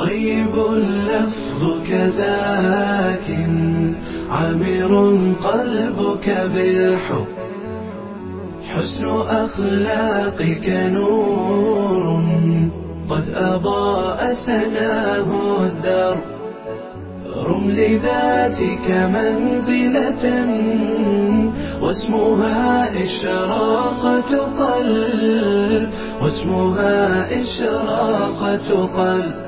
طيب اللفظ كزاك عامر قلبك بالحب، حسن أخلاقك نور قد أضاء سناه الدرب. رم لذاتك منزلة واسمها إشراقة قلب، واسمها إشراقة قلب.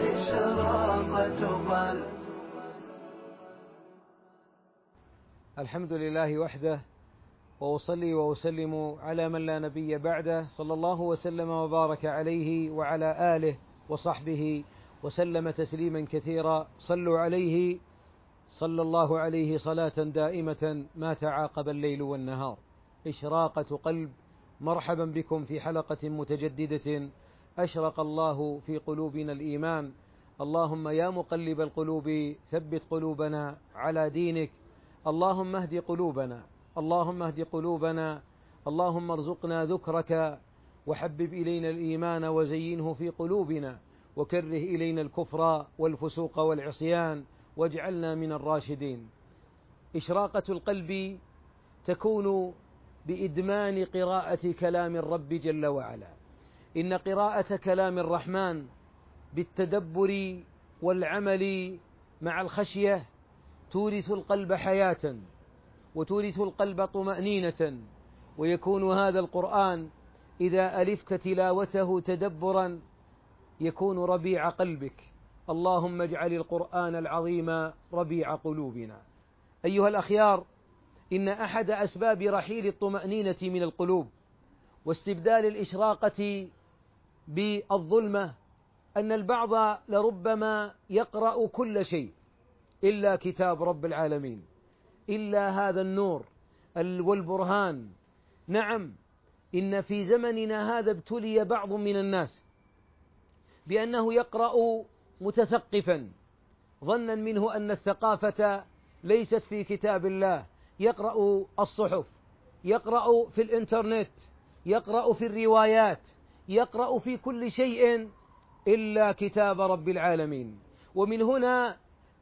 الحمد لله وحده، وأصلي وأسلم على من لا نبي بعده، صلى الله وسلم وبارك عليه وعلى آله وصحبه وسلم تسليما كثيرا. صلوا عليه صلى الله عليه صلاة دائمة ما تعاقب الليل والنهار. إشراقة قلب، مرحبا بكم في حلقة متجددة. أشرق الله في قلوبنا الإيمان. اللهم يا مقلب القلوب ثبت قلوبنا على دينك. اللهم اهد قلوبنا، اللهم اهد قلوبنا، اللهم ارزقنا ذكرك، وحبب إلينا الإيمان وزينه في قلوبنا، وكره إلينا الكفر والفسوق والعصيان، واجعلنا من الراشدين. إشراقة القلب تكون بإدمان قراءة كلام الرب جل وعلا. إن قراءة كلام الرحمن بالتدبر والعمل مع الخشية تورث القلب حياة، وتورث القلب طمأنينة. ويكون هذا القرآن إذا ألفت تلاوته تدبرا يكون ربيع قلبك. اللهم اجعل القرآن العظيم ربيع قلوبنا. أيها الأخيار، إن أحد أسباب رحيل الطمأنينة من القلوب واستبدال الإشراقة بالظلمة أن البعض لربما يقرأ كل شيء إلا كتاب رب العالمين، إلا هذا النور والبرهان. نعم، إن في زمننا هذا ابتلي بعض من الناس بأنه يقرأ متثقفا ظنا منه أن الثقافة ليست في كتاب الله. يقرأ الصحف، يقرأ في الإنترنت، يقرأ في الروايات، يقرأ في كل شيء إلا كتاب رب العالمين. ومن هنا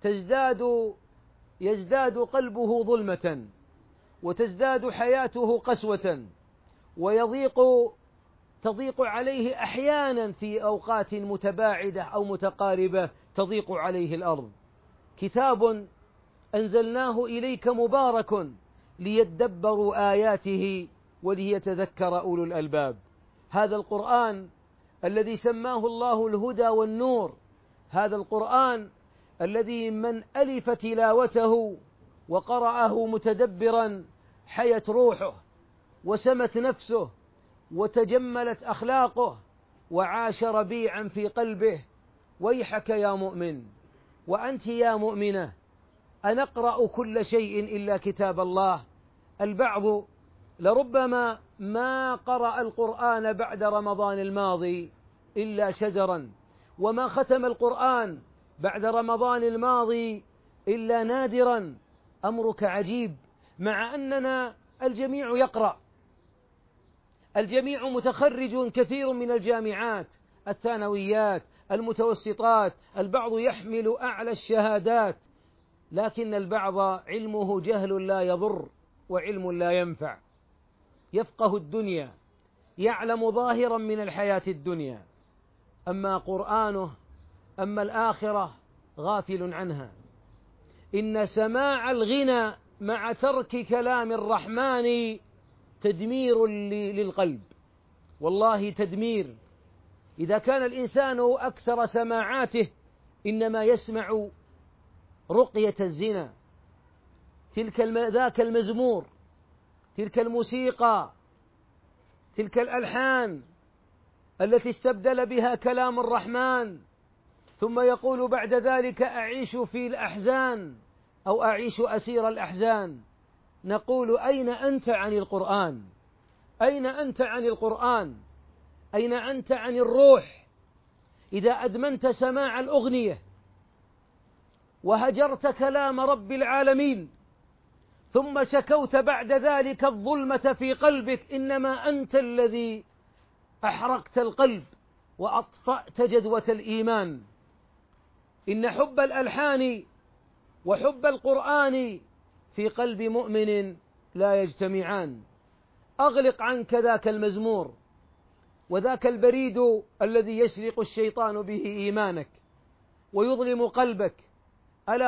يزداد قلبه ظلمة، وتزداد حياته قسوة، تضيق عليه أحيانا في أوقات متباعدة أو متقاربة تضيق عليه الأرض. كتاب أنزلناه إليك مبارك ليدبروا آياته وليتذكر أولو الألباب. هذا القرآن الذي سماه الله الهدى والنور، هذا القرآن الذي من ألف تلاوته وقرأه متدبرا حيت روحه وسمت نفسه وتجملت أخلاقه وعاش ربيعا في قلبه. ويحك يا مؤمن، وأنت يا مؤمنة، أنقرأ كل شيء إلا كتاب الله؟ البعض لربما ما قرأ القرآن بعد رمضان الماضي إلا شزرا، وما ختم القرآن بعد رمضان الماضي إلا نادرا. أمرك عجيب، مع أننا الجميع يقرأ، الجميع متخرج كثير من الجامعات، الثانويات، المتوسطات، البعض يحمل أعلى الشهادات، لكن البعض علمه جهل لا يضر وعلم لا ينفع. يفقه الدنيا، يعلم ظاهرا من الحياة الدنيا، أما قرآنه، أما الآخرة غافل عنها. إن سماع الغنى مع ترك كلام الرحمن تدمير للقلب، والله تدمير. إذا كان الإنسان أكثر سماعاته إنما يسمع رقية الزنا، ذاك المزمور، تلك الموسيقى، تلك الألحان التي استبدل بها كلام الرحمن، ثم يقول بعد ذلك أعيش في الأحزان أو أعيش أسير الأحزان. نقول أين أنت عن القرآن؟ أين أنت عن القرآن؟ أين أنت عن الروح؟ إذا أدمنت سماع الأغنية وهجرت كلام رب العالمين ثم شكوت بعد ذلك الظلمة في قلبك، إنما أنت الذي أحرقت القلب وأطفأت جدوة الإيمان. إن حب الألحان وحب القرآن في قلب مؤمن لا يجتمعان. أغلق عنك ذاك المزمور وذاك البريد الذي يسرق الشيطان به إيمانك ويظلم قلبك. ألا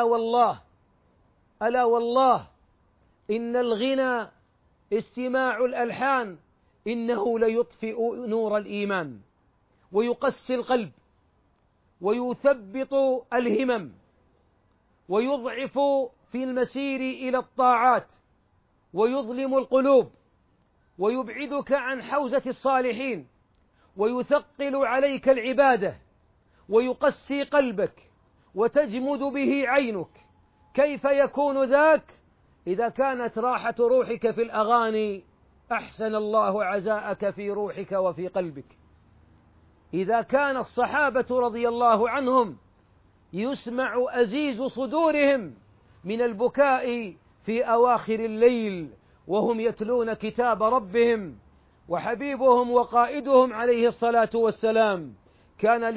والله إن الغنى استماع الألحان إنه ليطفئ نور الإيمان ويقسي القلب ويثبط الهمم ويضعف في المسير إلى الطاعات ويظلم القلوب ويبعدك عن حوزة الصالحين ويثقل عليك العبادة ويقسي قلبك وتجمد به عينك. كيف يكون ذاك إذا كانت راحة روحك في الأغاني؟ أحسن الله عزاءك في روحك وفي قلبك. إذا كان الصحابة رضي الله عنهم يسمع أزيز صدورهم من البكاء في أواخر الليل وهم يتلون كتاب ربهم، وحبيبهم وقائدهم عليه الصلاة والسلام كان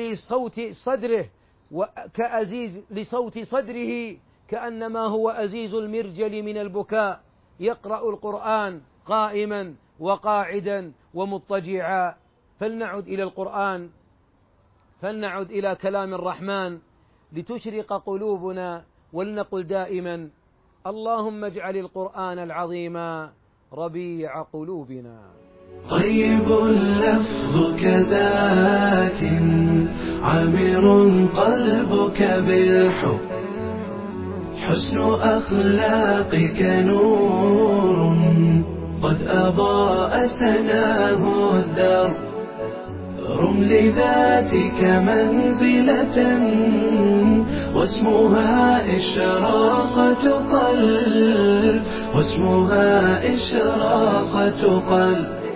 لصوت صدره كأنما هو أزيز المرجل من البكاء، يقرأ القرآن قائما وقاعدا ومضطجعا. فلنعد إلى القرآن، فلنعد إلى كلام الرحمن لتشرق قلوبنا، ولنقل دائما: اللهم اجعل القرآن العظيم ربيع قلوبنا. طيب اللفظ كزاك عامر قلبك بالحب، حسن أخلاقك نور قد أضاء سناه الدرب. رم لذاتك منزلة واسمها إشراقة قلب، واسمها إشراقة قلب.